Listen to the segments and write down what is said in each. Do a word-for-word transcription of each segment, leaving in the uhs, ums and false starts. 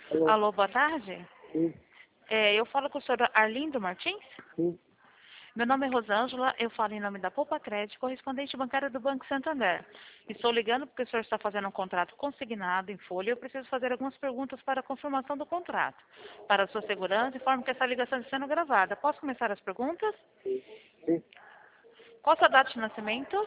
Alô? Alô, boa tarde. Sim, É, eu falo com o senhor Arlindo Martins. sim, Meu nome é Rosângela, eu falo em nome da Poupa Crédito, correspondente bancária do Banco Santander. Estou ligando porque o senhor está fazendo um contrato consignado em folha e eu preciso fazer algumas perguntas para a confirmação do contrato. Para a sua segurança, informo que essa ligação está sendo gravada. Posso começar as perguntas? sim. Qual a sua data de nascimento?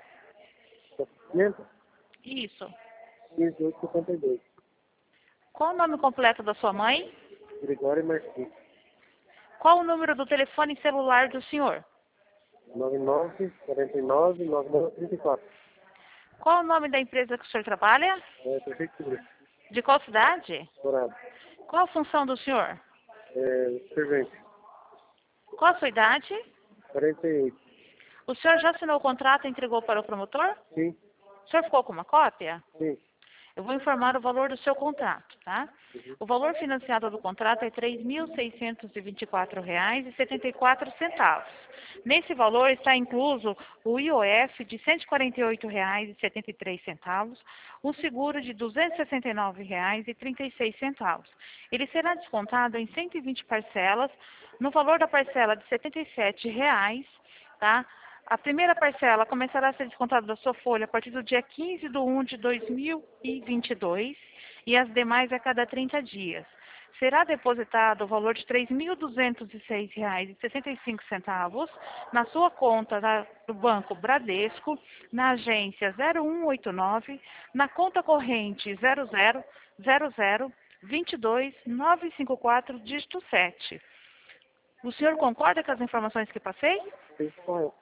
quinhentos, Isso. quinze, oito, cinquenta e dois. Qual o nome completo da sua mãe? Gregório Martins. Qual o número do telefone celular do senhor? noventa e nove, quarenta e nove, noventa e nove, trinta e quatro. Qual o nome da empresa que o senhor trabalha? É, prefeitura. De qual cidade? Dourado. Qual a função do senhor? É, servente. Qual a sua idade? quarenta e oito. O senhor já assinou o contrato e entregou para o promotor? Sim, O senhor ficou com uma cópia? sim. Eu vou informar o valor do seu contrato, tá? O valor financiado do contrato é três mil seiscentos e vinte e quatro reais e setenta e quatro centavos. Nesse valor está incluso o I O F de cento e quarenta e oito reais e setenta e três centavos, um seguro de duzentos e sessenta e nove reais e trinta e seis centavos. Ele será descontado em cento e vinte parcelas, no valor da parcela de setenta e sete reais, tá? A primeira parcela começará a ser descontada da sua folha a partir do dia quinze de um de dois mil e vinte e dois e as demais a cada trinta dias. Será depositado o valor de três mil duzentos e seis reais e sessenta e cinco centavos na sua conta da- do Banco Bradesco, na agência zero um oito nove, na conta corrente zero zero zero zero vinte e dois nove cinco quatro, dígito sete. O senhor concorda com as informações que passei? Sim, correto.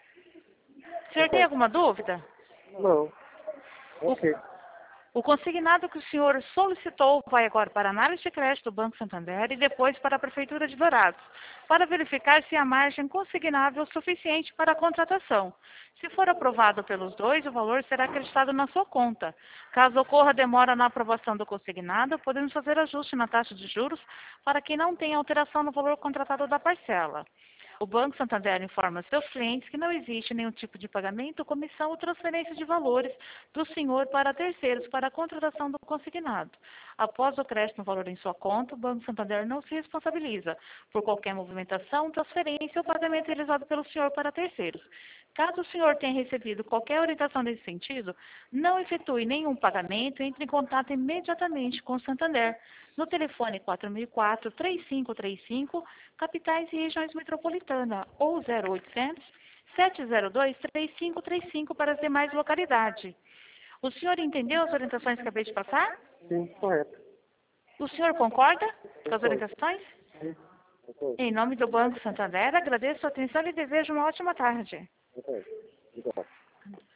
O senhor tem alguma dúvida? Não. O, Ok. o consignado que o senhor solicitou vai agora para a análise de crédito do Banco Santander e depois para a Prefeitura de Dourados, para verificar se a margem consignável é suficiente para a contratação. Se for aprovado pelos dois, o valor será acreditado na sua conta. Caso ocorra demora na aprovação do consignado, podemos fazer ajuste na taxa de juros para que não tenha alteração no valor contratado da parcela. O Banco Santander informa seus clientes que não existe nenhum tipo de pagamento, comissão ou transferência de valores do senhor para terceiros para a contratação do consignado. Após o crédito no valor em sua conta, o Banco Santander não se responsabiliza por qualquer movimentação, transferência ou pagamento realizado pelo senhor para terceiros. Caso o senhor tenha recebido qualquer orientação nesse sentido, não efetue nenhum pagamento e entre em contato imediatamente com o Santander no telefone quatro mil e quatro, três cinco três cinco, capitais e regiões metropolitanas, ou zero oitocentos, sete zero dois, três cinco três cinco para as demais localidades. O senhor entendeu as orientações que acabei de passar? Sim, correto. O senhor concorda com as Concordo. orientações? Sim, concordo. Em nome do Banco Santander, agradeço a atenção e desejo uma ótima tarde. Concordo. Obrigado.